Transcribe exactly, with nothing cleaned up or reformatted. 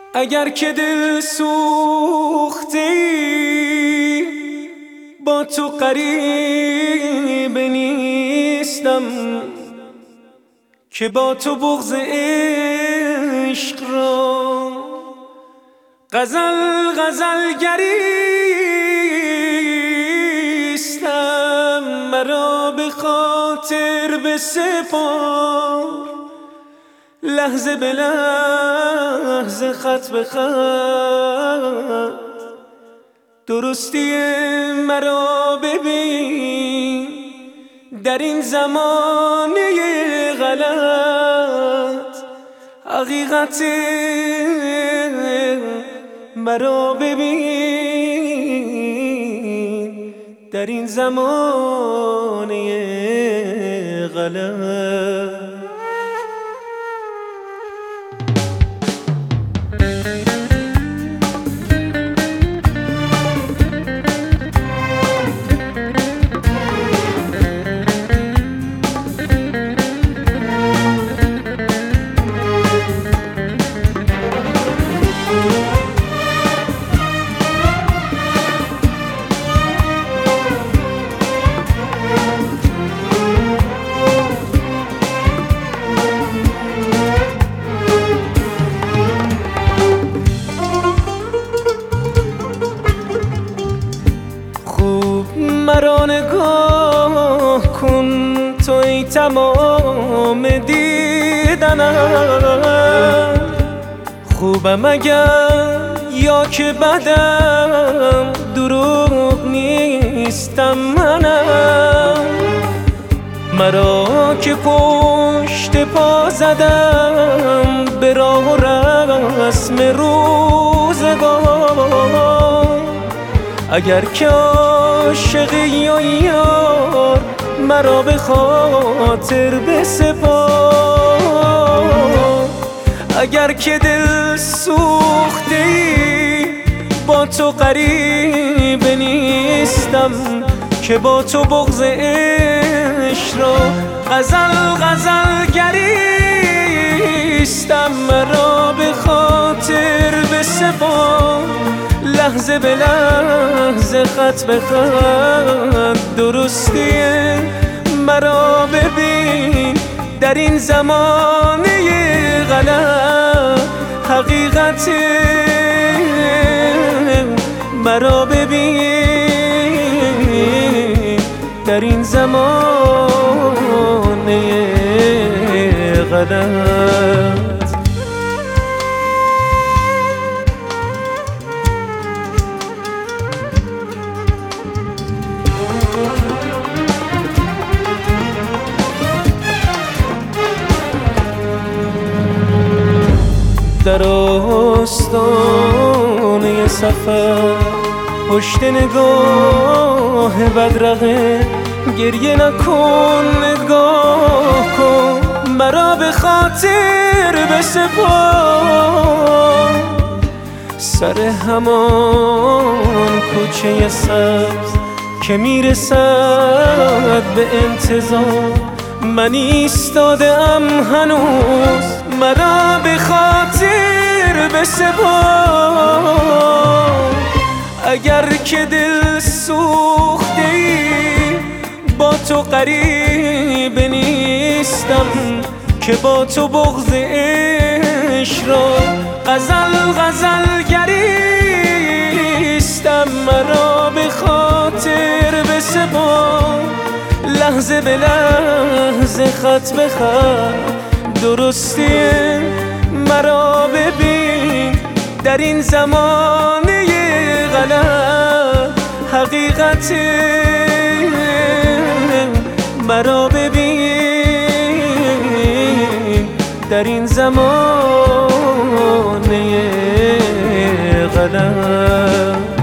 اگر که دل سوختی با تو قریب نیستم، که با تو بغض عشق را غزل غزل گریستم. مرا به خاطر بسپار لحظه به لحظه، خط به خط، درستی مرا ببین در این زمانه غلط. حقیقت مرا ببین در این زمانه غلط. مرا نگاه کن تو ای تمام دیدنم، خوبم اگر یا که بدم، دروغ نیستم منم. مرا که پشت پا زدم به راه و رسم روزگار، اگر که عاشقی یا یار مرا به خاطر بسپار. اگر که دل سوختی با تو قریب نیستم، که با تو بغض عشق را غزل غزل گریستم. مرا به خاطر بسپار لحظه به لحظه، خط به خط، درستی مرا ببین در این زمانه غلط. حقیقت مرا ببین در این زمانه غلط. در آستانه سفر پشت نگاه بدرقه، گریه نکن نگاه کن مرا به خاطر بسپار. سر همان کوچه سبز که میرسد به انتظار، من ایستاده‌ام هنوز مرا به خاطر بسپار. اگر که دل سوختی با تو قریب نیستم، که با تو بغض عشق را غزل غزل گریستم. مرا به خاطر بسپار لحظه به لحظه، خط به خط، درستی مرا ببین در این زمانه غلط. حقیقت مرا ببین در این زمانه غلط.